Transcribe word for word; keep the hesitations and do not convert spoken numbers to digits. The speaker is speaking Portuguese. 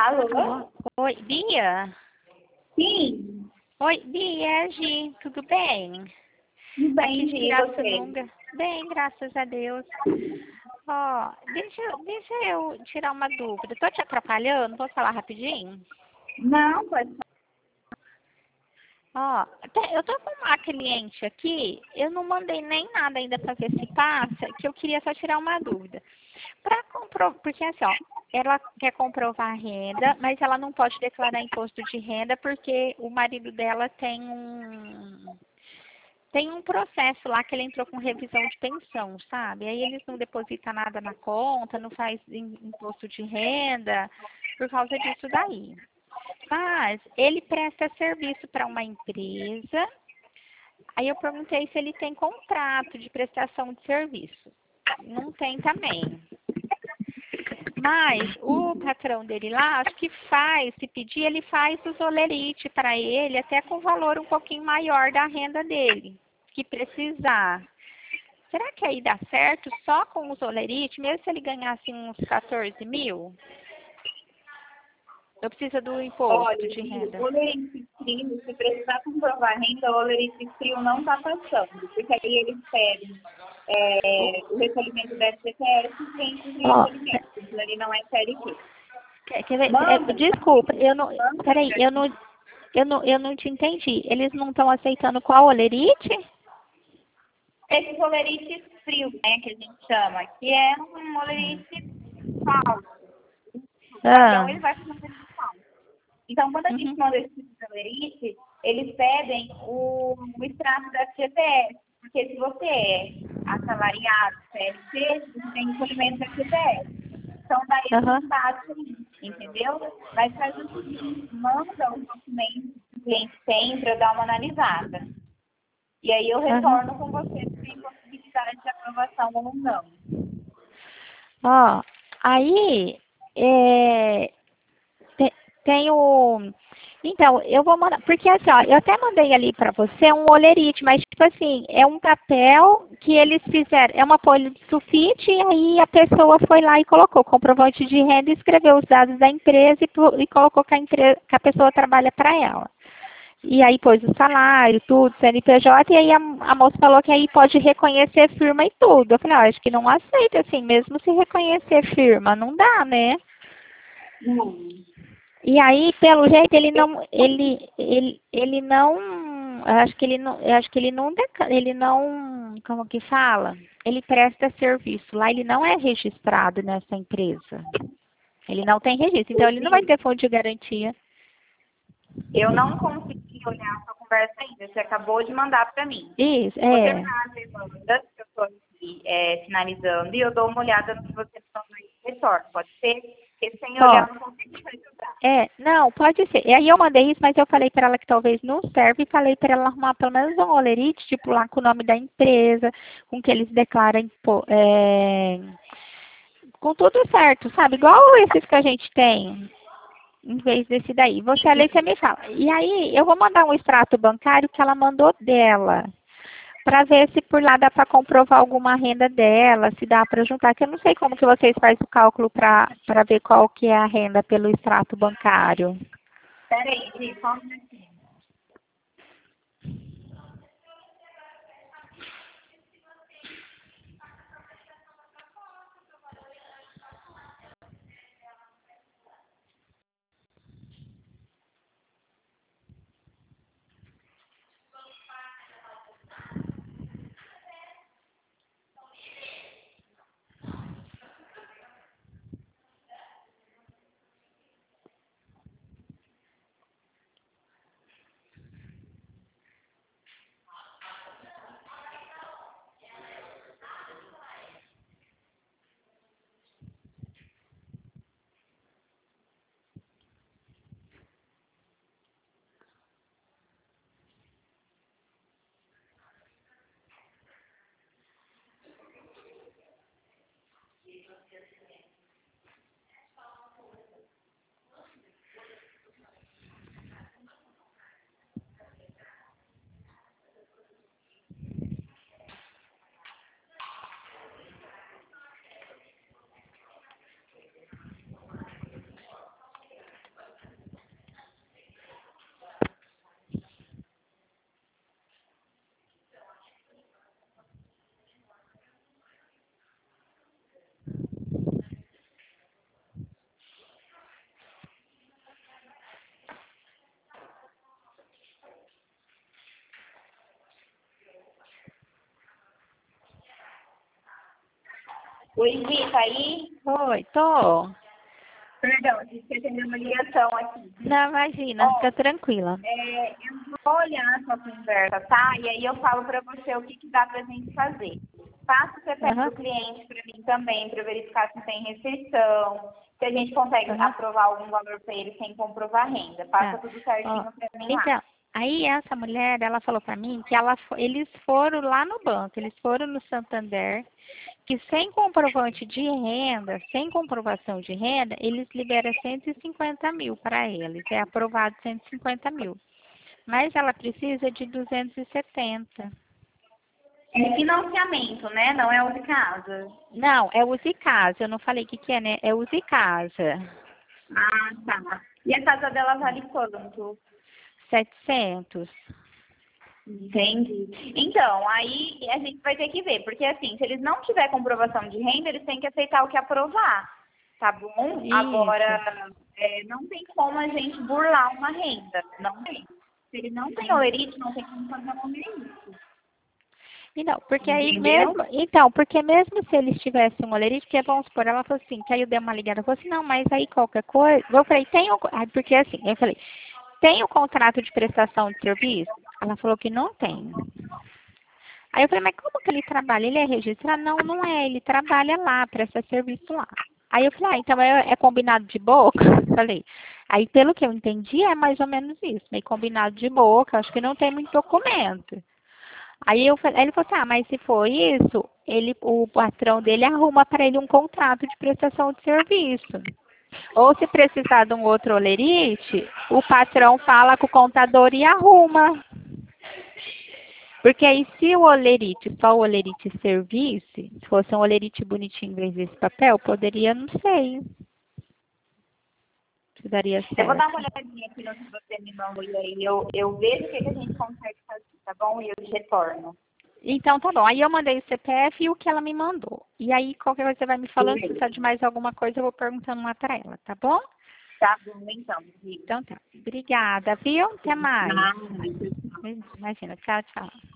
Alô? Alô? Oi, Bia? Sim, Oi, Bia, Gi, tudo bem? tudo Aqui bem, de Gi, e você? Pirassununga. Bem, graças a Deus. Ó, deixa, eu- deixa eu tirar uma dúvida. Tô te atrapalhando? Posso falar rapidinho? Não, pode Ó, até- eu tô com uma cliente aqui, eu não mandei nem nada ainda para ver se passa, que eu queria só tirar uma dúvida. Para comprovar, porque assim, ó, ela quer comprovar a renda, mas ela não pode declarar imposto de renda porque o marido dela tem um tem um processo lá que ele entrou com revisão de pensão, sabe? Aí eles não depositam nada na conta, não faz im- imposto de renda por causa disso daí. Mas ele presta serviço para uma empresa. Aí eu perguntei se ele tem contrato de prestação de serviço. Não tem também. Mas o patrão dele lá, acho que faz, se pedir, ele faz os olerite para ele, até com valor um pouquinho maior da renda dele, que precisar. Será que aí dá certo só com os olerite, mesmo se ele ganhasse uns quatorze mil? Eu preciso do imposto Olha, de Gi, renda. o Lerite Frio, se precisar comprovar renda, o Lerite Frio não está passando, porque aí eles pedem é, o recolhimento da S T S e entre os Ó, recolhimentos, aquilo ali não é C L T. quer, quer ver? É, Manda, desculpa, eu não. manda Peraí, pra eu não, gente. eu não, eu não te entendi. Eles não estão aceitando qual olerite? Esse Olerite Frio, né, que a gente chama, que é um Olerite falso. O patrão, Ah, ele vai fazer um Olerite falso. Então, quando a gente uhum, manda esse tipo de olerite, eles pedem o, o extrato da F G T S, porque se você é assalariado, C L T, você tem recolhimento da F G T S. Então, daí eles aham, não batem, entendeu? Mas faz o seguinte, manda os documentos que o cliente tem para eu dar uma analisada. E aí eu aham. retorno com você se tem possibilidade de aprovação ou não. Ó, aí, é, te- tem o... Então, eu vou mandar, porque assim, ó, eu até mandei ali pra você um olerite, mas tipo assim, é um papel que eles fizeram, é uma folha de sulfite, e aí a pessoa foi lá e colocou comprovante de renda, escreveu os dados da empresa e, pu- e colocou que a, empresa, que a pessoa trabalha para ela. E aí pôs o salário, tudo, C N P J, e aí a, a moça falou que aí pode reconhecer firma e tudo. Eu falei, ah, acho que não aceita assim, mesmo se reconhecer firma, não dá, né? Não. E aí, pelo jeito, ele Eu, não, ele, ele, ele não, eu acho que ele não, eu acho que ele não, deca- ele não, como que fala? Ele presta serviço lá, ele não é registrado nessa empresa. Ele não tem registro, então ele não vai ter fundo de garantia. eu não consegui olhar a sua conversa ainda, você acabou de mandar para mim. Isso, Vou é. terminar as demandas que eu estou aqui é, finalizando e eu dou uma olhada no que você mandou e retorno. Pode ser? Porque sem olhar eu Pode. não consigo te ajudar. É, não, pode ser. E aí eu mandei isso, mas eu falei para ela que talvez não serve e falei para ela arrumar pelo menos um olerite, tipo lá com o nome da empresa, com que eles declaram, impo- é, com tudo certo, sabe? Igual esses que a gente tem, em vez desse daí. Você, a lei, você me fala. E aí eu vou mandar um extrato bancário que ela mandou dela, para ver se por lá dá para comprovar alguma renda dela, se dá para juntar, que eu não sei como que vocês fazem o cálculo para para ver qual que é a renda pelo extrato bancário. Espera aí, Gi, só um minutinho. Oi, Gi, tá aí? Oi, tô. Perdão, a gente atendeu uma ligação aqui. Não, imagina, Ó, fica tranquila. é, eu vou olhar a sua conversa, tá? E aí eu falo para você o que, que dá pra gente fazer. Passa o C P F Aham, do cliente para mim também, para verificar se tem restrição, se a gente consegue aham, aprovar algum valor para ele sem comprovar renda. Passa tá. tudo Ó, certinho para mim lá. então, aí essa mulher, ela falou pra mim que ela, fo- eles foram lá no banco, eles foram no Santander, que sem comprovante de renda, sem comprovação de renda, eles liberam cento e cinquenta mil para eles, é aprovado cento e cinquenta mil. Mas ela precisa de duzentos e setenta. É financiamento, né? Não é o de casa. Não, é use casa, eu não falei o que que é, né? É use casa. Ah, tá. E a casa dela vale quanto? setecentos. Entendi. Então, aí a gente vai ter que ver, porque assim, se eles não tiver comprovação de renda, eles têm que aceitar o que aprovar, tá bom? Isso. Agora, é, não tem como a gente burlar uma renda, não tem. Se ele não tem olerite, não tem como fazer uma olerite, Então, porque aí entendeu? mesmo, então, porque mesmo se eles tivessem um olerite, que vamos supor, ela falou assim, que aí eu dei uma ligada, ela falou assim, não, mas aí qualquer coisa, eu falei, tem o, aí porque assim, eu falei, tem o contrato de prestação de serviço? Ela falou que não tem. Aí eu falei, mas como que ele trabalha? Ele é registrado? Não, não é, ele trabalha lá, presta serviço lá. Aí eu falei, ah, então é, é combinado de boca? Falei. Aí pelo que eu entendi, é mais ou menos isso, meio combinado de boca, acho que não tem muito documento. Aí eu, falei- aí ele falou assim, ah, mas se for isso, ele, o patrão dele arruma para ele um contrato de prestação de serviço. Ou se precisar de um outro olerite, o patrão fala com o contador e arruma. Porque aí se o olerite, só o olerite servisse, se fosse um olerite bonitinho em vez desse papel, poderia, não sei, se daria Eu vou dar uma certo. olhadinha aqui no que você me mandou e aí eu, eu vejo o que, que a gente consegue fazer, tá bom? E eu te retorno. Então tá bom. Aí eu mandei o C P F e o que ela me mandou. E aí qualquer coisa você vai me falando, se precisar de mais alguma coisa, eu vou perguntando lá pra ela, tá bom? Tá bom, então, Gi. Então tá. Obrigada, viu? Até mais. Nada. Imagina. Tchau, tchau.